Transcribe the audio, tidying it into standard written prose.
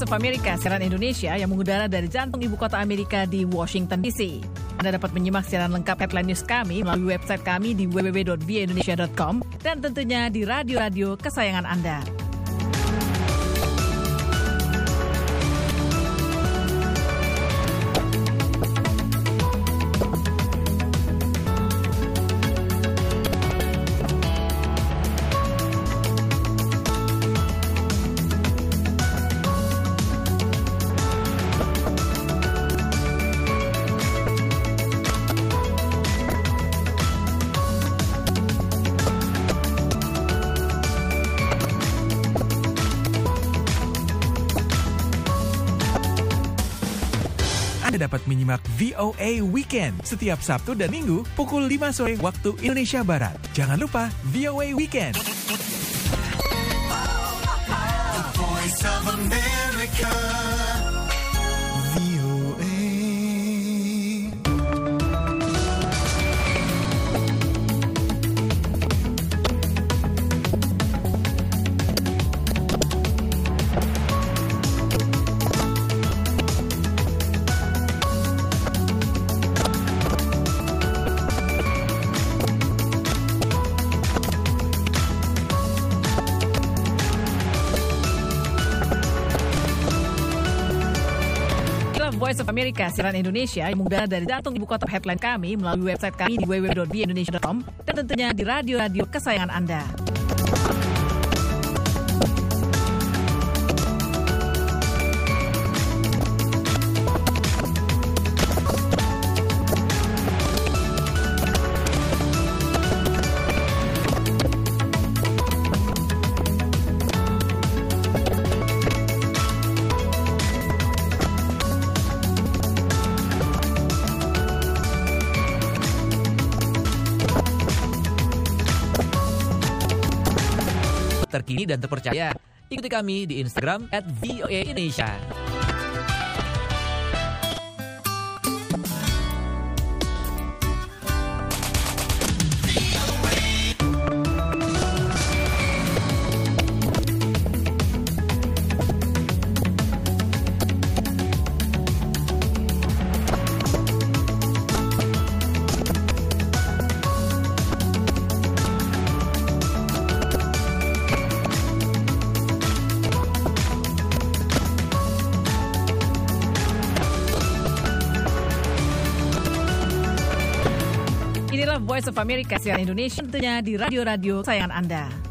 Voice of America, siaran Indonesia yang mengudara dari jantung ibu kota Amerika di Washington DC. Anda dapat menyimak siaran lengkap headline news kami melalui website kami di www.voaindonesia.com dan tentunya di radio-radio kesayangan Anda. Anda dapat menyimak VOA Weekend setiap Sabtu dan Minggu pukul 5 sore waktu Indonesia Barat. Jangan lupa VOA Weekend. The Voice of America. VOA. Voice of America, siaran Indonesia yang mengudara dari jantung ibu kota headline kami melalui website kami di www.voaindonesia.com dan tentunya di radio-radio kesayangan Anda. Terkini dan terpercaya. Ikuti kami di Instagram @voaindonesia. Inilah Voice of America, siaran Indonesia tentunya di radio-radio kesayangan Anda.